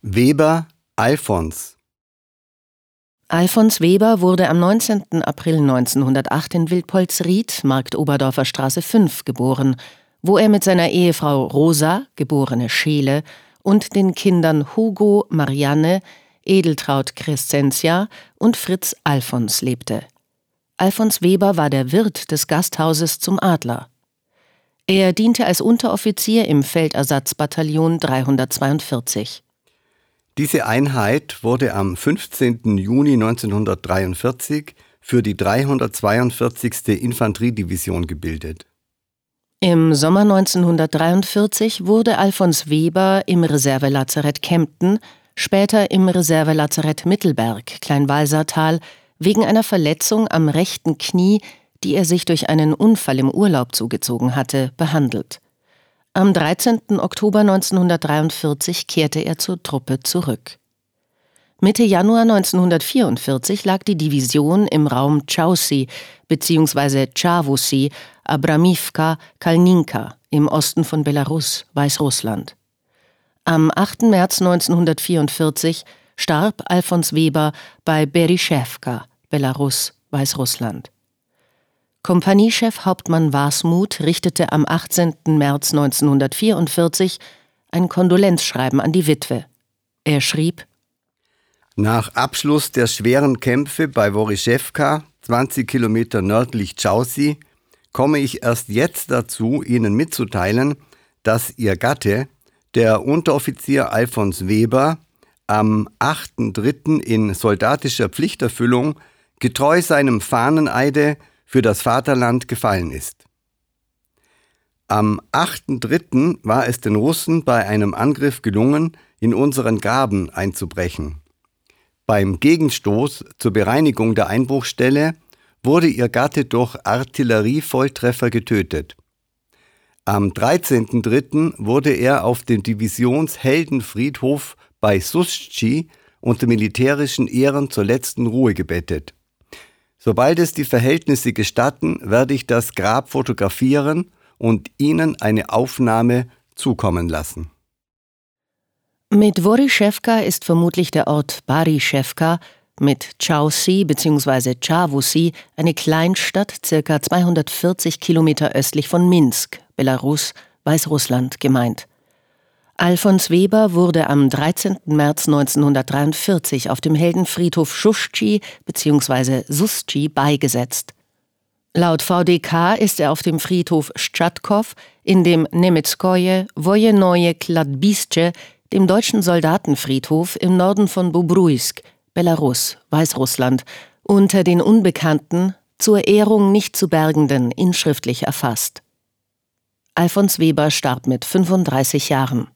Weber, Alfons. Alfons Weber wurde am 19. April 1908 in Wildpolsried, Marktoberdorfer Straße 5, geboren, wo er mit seiner Ehefrau Rosa, geborene Scheele, und den Kindern Hugo, Marianne, Edeltraud Crescentia und Fritz Alfons lebte. Alfons Weber war der Wirt des Gasthauses zum Adler. Er diente als Unteroffizier im Feldersatzbataillon 342. Diese Einheit wurde am 15. Juni 1943 für die 342. Infanteriedivision gebildet. Im Sommer 1943 wurde Alfons Weber im Reservelazarett Kempten, später im Reservelazarett Mittelberg, Kleinwalsertal, wegen einer Verletzung am rechten Knie, die er sich durch einen Unfall im Urlaub zugezogen hatte, behandelt. Am 13. Oktober 1943 kehrte er zur Truppe zurück. Mitte Januar 1944 lag die Division im Raum Chausi bzw. Chawusi, Abramivka, Kalninka im Osten von Belarus, Weißrussland. Am 8. März 1944 starb Alfons Weber bei Beryschewka, Belarus, Weißrussland. Kompaniechef Hauptmann Wasmuth richtete am 18. März 1944 ein Kondolenzschreiben an die Witwe. Er schrieb: Nach Abschluss der schweren Kämpfe bei Woryschewka, 20 Kilometer nördlich Chausi, komme ich erst jetzt dazu, Ihnen mitzuteilen, dass Ihr Gatte, der Unteroffizier Alfons Weber, am 8.3. in soldatischer Pflichterfüllung getreu seinem Fahneneide für das Vaterland gefallen ist. Am 8.3. war es den Russen bei einem Angriff gelungen, in unseren Graben einzubrechen. Beim Gegenstoß zur Bereinigung der Einbruchstelle wurde ihr Gatte durch Artillerievolltreffer getötet. Am 13.3. wurde er auf dem Divisionsheldenfriedhof bei Suschi unter militärischen Ehren zur letzten Ruhe gebettet. Sobald es die Verhältnisse gestatten, werde ich das Grab fotografieren und Ihnen eine Aufnahme zukommen lassen. Mit Woryschewka ist vermutlich der Ort Baryschewka, mit Chausi bzw. Chawusi eine Kleinstadt ca. 240 Kilometer östlich von Minsk, Belarus, Weißrussland, gemeint. Alfons Weber wurde am 13. März 1943 auf dem Heldenfriedhof Schuschki bzw. Suschi beigesetzt. Laut VDK ist er auf dem Friedhof Schtschatkow in dem Nemetskoje Wojenoje Kladbische, dem deutschen Soldatenfriedhof im Norden von Bobruisk, Belarus, Weißrussland, unter den unbekannten, zur Ehrung nicht zu bergenden inschriftlich erfasst. Alfons Weber starb mit 35 Jahren.